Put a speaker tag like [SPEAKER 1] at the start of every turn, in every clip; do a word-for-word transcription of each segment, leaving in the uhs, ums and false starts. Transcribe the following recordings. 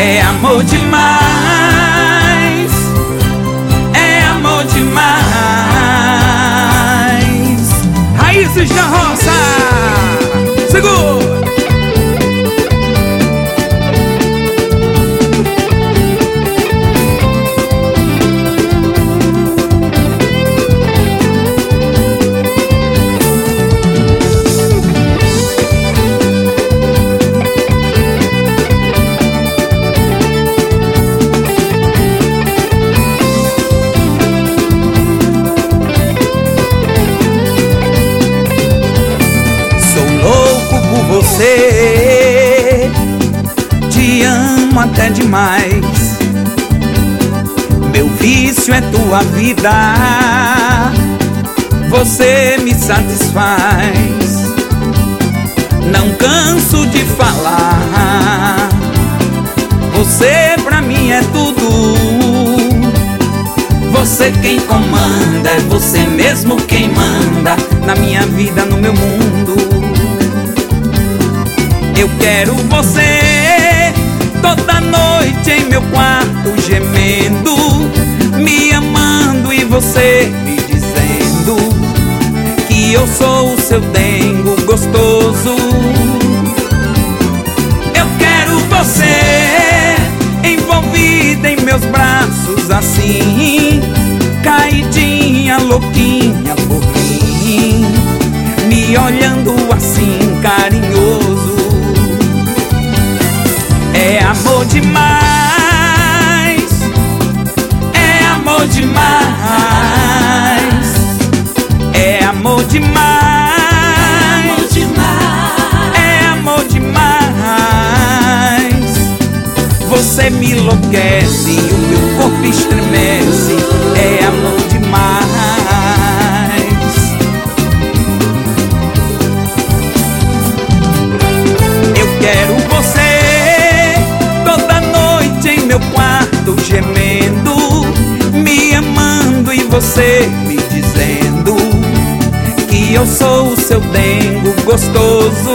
[SPEAKER 1] É amor demais, é amor demais. Raízes da Roça, segura! Você, te amo até demais. Meu vício é tua vida, você me satisfaz. Não canso de falar, você pra mim é tudo. Você quem comanda, é você mesmo quem manda na minha vida, no meu mundo. Eu quero você toda noite em meu quarto gemendo, me amando e você me dizendo que eu sou o seu dengo gostoso. Eu quero você envolvida em meus braços assim, caidinha, louquinha por mim, me olhando assim carinhoso. É amor demais, é amor demais, é amor demais, é amor demais. Você me enlouquece e o meu corpo estremece. É amor demais. Eu quero você meu quarto gemendo, me amando e você me dizendo que eu sou o seu dengo gostoso.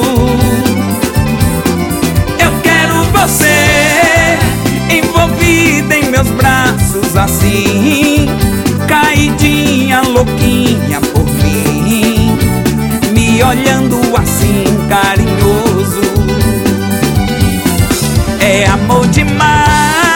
[SPEAKER 1] Eu quero você envolvida em meus braços assim, caidinha, louquinha por mim, me olhando assim carinhoso. É amor demais,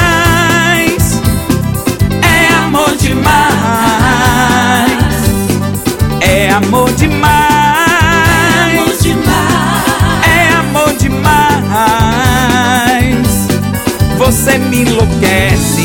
[SPEAKER 1] é amor demais, é amor demais. Você me enlouquece